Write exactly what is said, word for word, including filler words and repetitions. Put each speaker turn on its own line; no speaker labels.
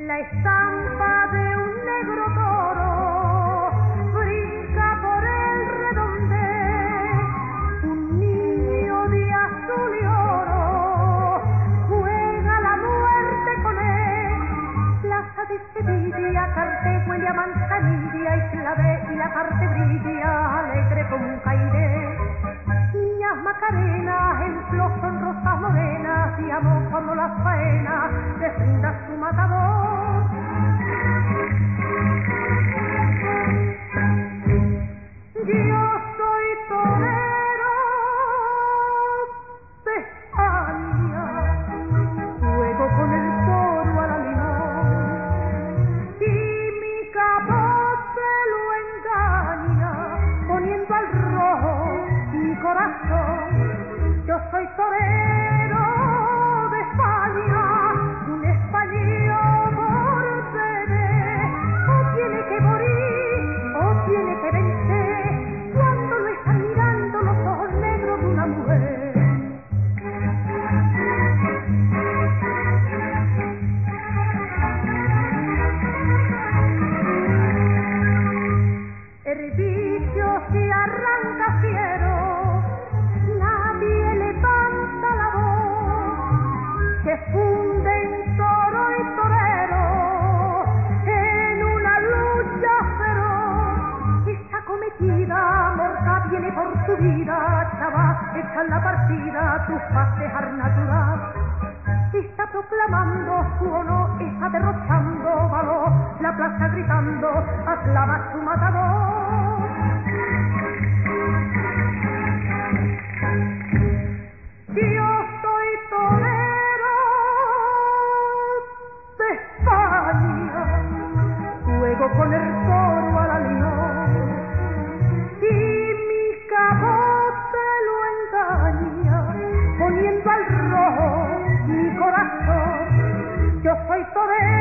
la estampa de un negro toro brinca por el redondel, un niño de azul y oro juega la muerte con él. Plaza despedida, carte huele a manzanilla y clave y la parte brilla alegre como un cairé. Niñas macarenas en flor son rosas morenas y amor como las faenas de funda su matador. Yo soy torero de España, juego con el toro a la limón y mi capote lo engaña poniendo al rojo mi corazón. Yo soy torero de España, un español por tener, o tiene que morir o tiene que vencer cuando lo están mirando los ojos negros de una mujer. El vicio se arranca fiero, nadie levanta la voz, se funden toro y torero en una lucha feroz. Esta cometida morta viene por tu vida, chava, echa en la partida tus pasear natural. Está proclamando su honor, está derrochando valor, la plaza gritando, aclama su matador. Yo soy torero de España, juego con el toro a la limón y mi capote lo engaña poniendo al rojo mi corazón. Yo soy torero